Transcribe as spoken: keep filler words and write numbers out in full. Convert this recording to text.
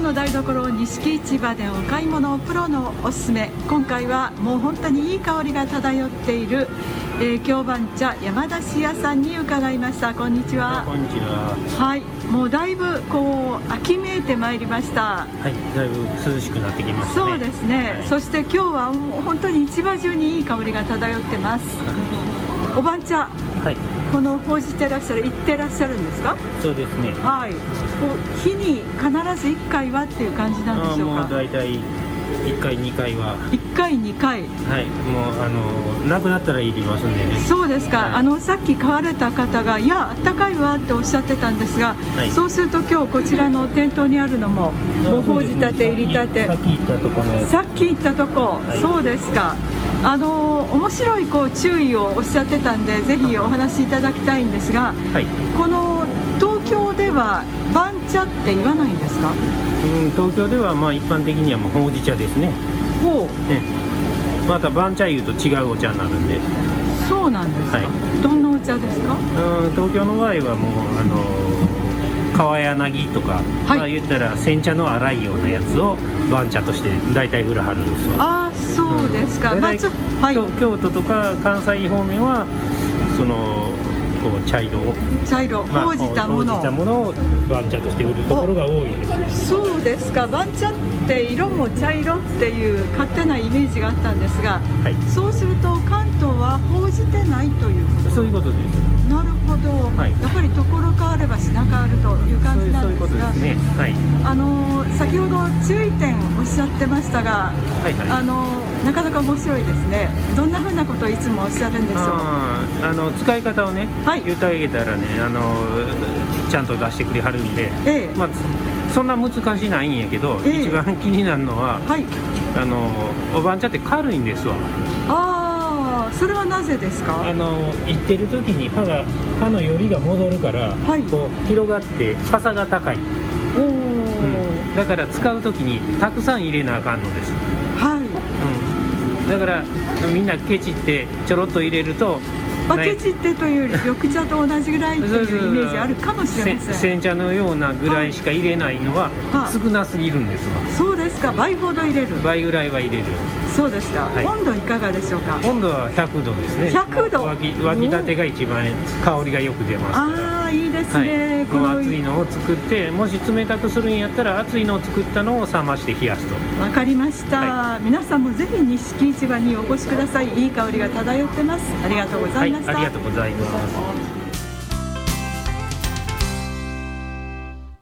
の台所錦市場でお買い物プロのおすすめ。今回はもう本当にいい香りが漂っている、えー、京番茶山田市屋さんに伺いました。こんにちは。 こんにちは。 はい、もうだいぶこう秋めいてまいりました。 はい、だいぶ涼しくなってきましたね。 そうですね、はい、そして今日はもう本当に市場中にいい香りが漂ってます。お番茶、はい、このほうじてらっしゃる、行ってらっしゃるんですか？ そうですね。 はい。こう日に必ずいっかいはっていう感じなんでしょうか？ あ、もうだいたいいっかいにかいは。 いっかいにかい。 はい。もうあのなくなったらいりますんでね。 そうですか。 はい、 あのさっき買われた方がいやあったかいわっておっしゃってたんですが、はい、そうすると今日こちらの店頭にあるのももうほうじたて入りたて。 さっき言ったとこね。 さっき言ったとこ。はい、そうですか。あの面白いこう注意をおっしゃってたんで、ぜひお話しいただきたいんですが、はい、この東京では番茶って言わないんですか？ うん、東京ではまあ一般的にはもうほうじ茶ですね。 ほう。 ね、また番茶言うと違うお茶になるんで。 そうなんですか。はい、どんなお茶ですか？ うん、東京の場合はもうあの川柳とか、はい、まあ言ったら煎茶の粗いようなやつを番茶として大体売らはるんですよ。 ああ、そうですか。 うん、 まず、はい、 京都とか関西方面はそのこう茶色を茶色ほうじたもの、 ほうじたものを番茶として売るところが多いです。 そうですか。番茶って色も茶色っていう勝手なイメージがあったんですが、はい、そうすると関東はほうじてないということ？ そういうことです。 なるほど、はい、やっぱりところ変われば品変わるという感じなんですが、 ね、はい、 あの先ほど注意点おっしゃってましたが、はいはい、あのなかなか面白いですね。どんなふうなことをいつもおっしゃるんでしょう？ ああの使い方をね、はい、言ってあげたらね、あのちゃんと出してくれはるんで、ええ、まあ、そんな難しないんやけど、ええ、一番気になるのは、はい、あのお番茶って軽いんですわ。ああ、それはなぜですか？ あのいってる時に歯が歯のよりが戻るから、はい、こう広がって傘が高い。お、うん、だから使う時にたくさん入れなあかんのです。はい、うん、だからみんなケチってちょろっと入れると、 まあ、ケチってというより緑茶と同じぐらいというイメージあるかもしれません。 煎茶のようなぐらいしか入れないのは少なすぎるんですわ。 そうですか。倍ほど入れる。 倍ぐらいは入れる。 そうですか。はい、温度いかがでしょうか？ 温度はひゃくどですね。 ひゃくど。 沸き、沸きたてが一番香りがよく出ますから。 ああ、いいですね。 はい、この熱いのを作って、もし冷たくするんやったら熱いのを作ったのを冷まして冷やすと。 わかりました。はい、皆さんもぜひ錦市場にお越しください。いい香りが漂ってます。ありがとうございました。 はい、ありがとうございます。